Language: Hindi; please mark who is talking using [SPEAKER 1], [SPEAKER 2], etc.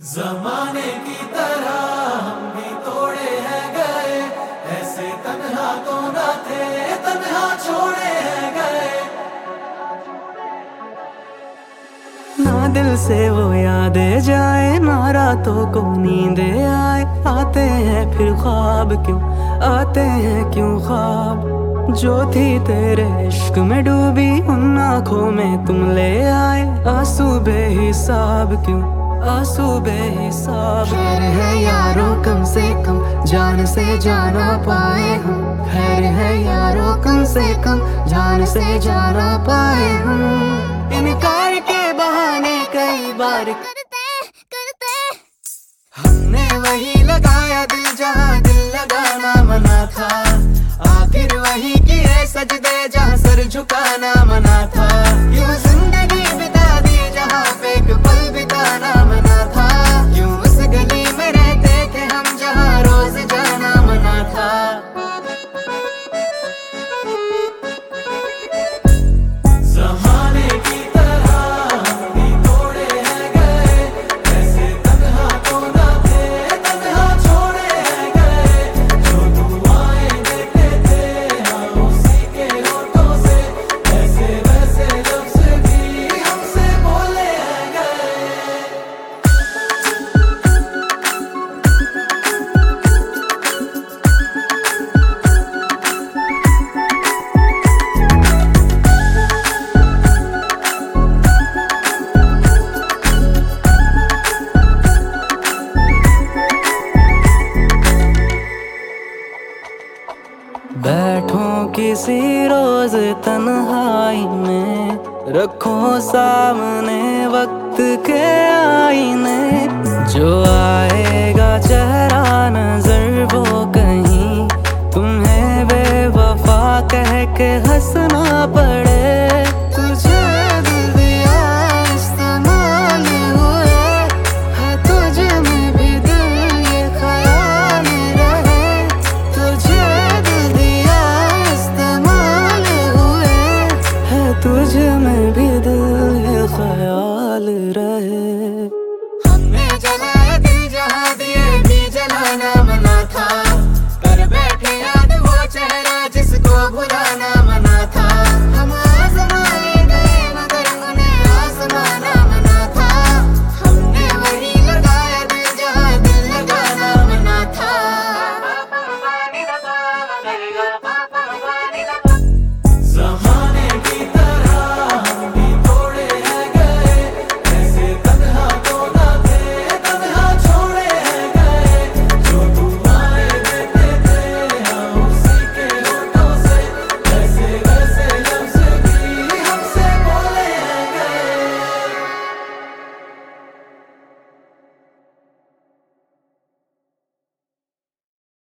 [SPEAKER 1] जमाने की तरह हम भी तोड़े हैं गए, ऐसे तन्हा तो ना थे, तन्हा छोड़े हैं गए।
[SPEAKER 2] ना दिल से वो यादें जाए, ना रातों को नींदे आए। आते हैं फिर ख्वाब क्यों, आते हैं क्यों ख्वाब। जो थी तेरे इश्क में डूबी, उन आँखों में तुम ले आए। आंसू बेहिसाब क्यों, आंसू बेहिसाब। खैर है यारों कम से कम जान से जाना पाए हम। खैर है यारों कम से कम जान से जाना पाए हम। इनकार के बहाने कई बार करते हमने वही लगाया दिल जहाँ दिल लगाना मना था। आखिर वही किए सजदे जहाँ सर झुकाना मना था। यूं जिंदगी बिता दी जहाँ पे एक पल बिताना मना था। यूं उस गली में रहते थे हम जहाँ रोज जाना मना था।
[SPEAKER 1] जमाने की तरह हम भी तोड़े हैं गए, ऐसे तन्हा तो ना थे, तन्हा छोड़े हैं गए। जो दुआएं देते थे हम उसी के होठों से, ऐसे वैसे लफ्ज़ भी हमसे बोले हैं गए।
[SPEAKER 2] बैठो किसी रोज तन्हाई में, रखो सामने वक्त के आईने। जो